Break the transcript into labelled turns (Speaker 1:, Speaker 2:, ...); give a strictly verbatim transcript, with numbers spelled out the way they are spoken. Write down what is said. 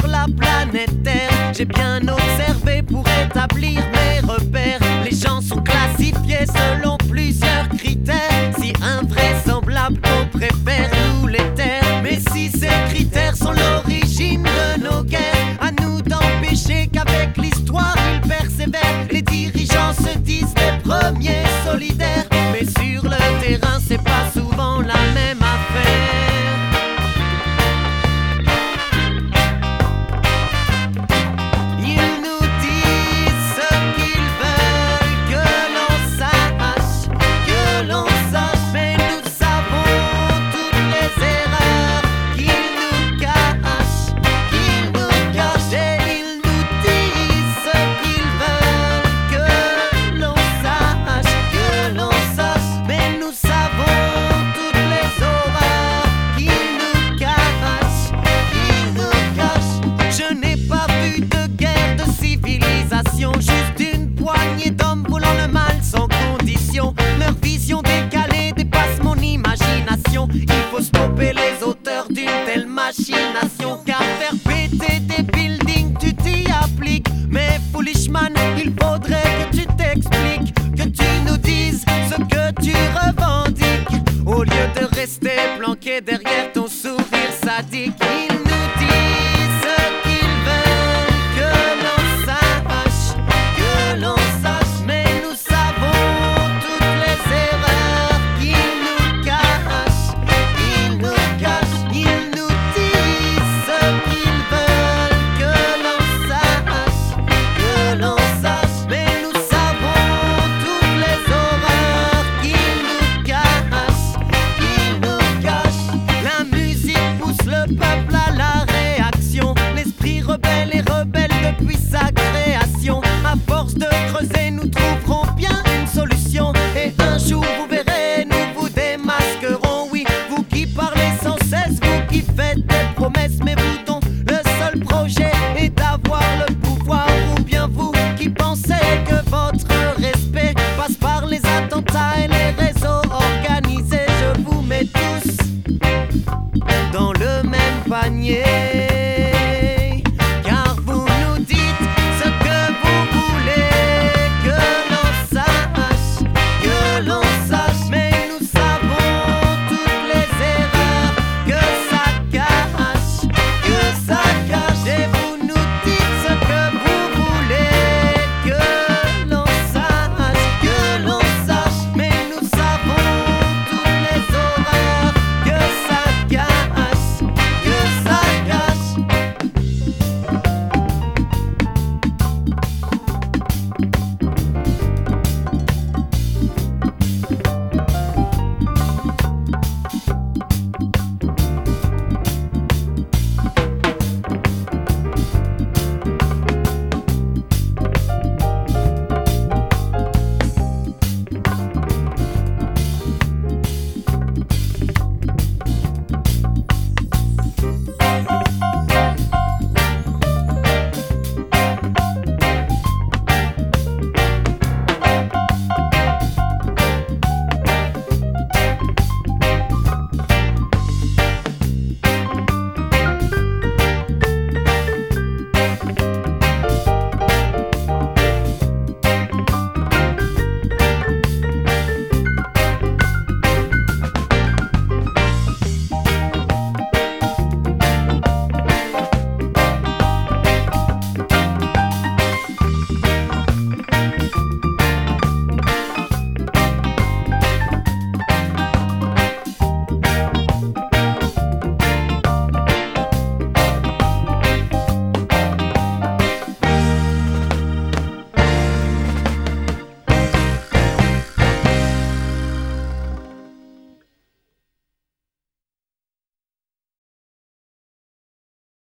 Speaker 1: sur la planète Terre. J'ai bien observé pour établir mes repères. Les gens sont classifiés selon plusieurs critères. Si invraisemblable qu'on préfère nous les taire. Mais si ces critères sont l'origine de nos guerres, à nous d'empêcher qu'avec l'histoire ils persévèrent. Les dirigeants se disent les premiers solidaires, mais sur le terrain c'est pas souvent la même affaire. Ils nous disent ce qu'ils veulent que l'on sache, que l'on sache, mais nous savons toutes les erreurs qu'ils nous cachent, qu'ils nous cachent. Et ils nous disent ce qu'ils veulent que l'on sache, que l'on sache, mais nous savons toutes les horreurs qu'ils nous cachent, qu'ils nous cachent. Je n'ai pas vu de guerre, de civilisation, juste une poignée d'hommes voulant le mal sans condition. Leur vision décalée dépasse mon imagination. Il faut stopper les auteurs d'une telle machination, car faire péter des buildings tu t'y appliques. Mais foolish man, il faudrait